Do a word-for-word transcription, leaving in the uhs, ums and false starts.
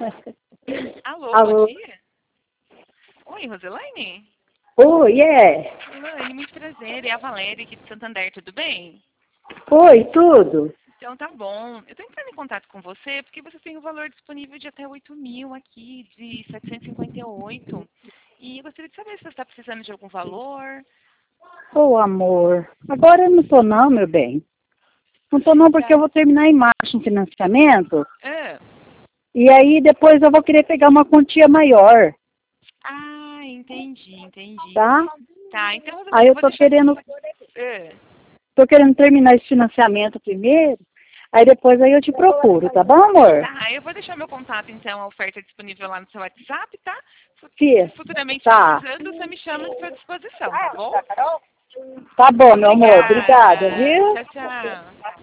Alô, Alô? bom dia. Oi, Roselaine? Oi, é. Roselaine, muito prazer. É a Valéria aqui de Santander, tudo bem? Oi, tudo? Então tá bom. Eu tô entrando em contato com você porque você tem o valor disponível de até oito mil aqui, de setecentos e cinquenta e oito. E eu gostaria de saber se você está precisando de algum valor. Ô, amor. Agora eu não tô não, meu bem. Não tô não porque eu vou terminar em março um financiamento. Ah, E aí depois eu vou querer pegar uma quantia maior, ah, entendi, entendi. tá? Tá, então Aí Roselaine, eu eu vou tô deixar... querendo, Ah, tô querendo terminar esse financiamento primeiro. Aí depois aí eu te procuro, tá bom, amor? tá, eu vou deixar meu contato, então, a oferta disponível lá no seu WhatsApp, tá? Fia, Futuramente tá. precisando, você me chama à sua disposição, tá bom? Tá bom, meu amor. Obrigada, Obrigada. viu? Tchau, tchau.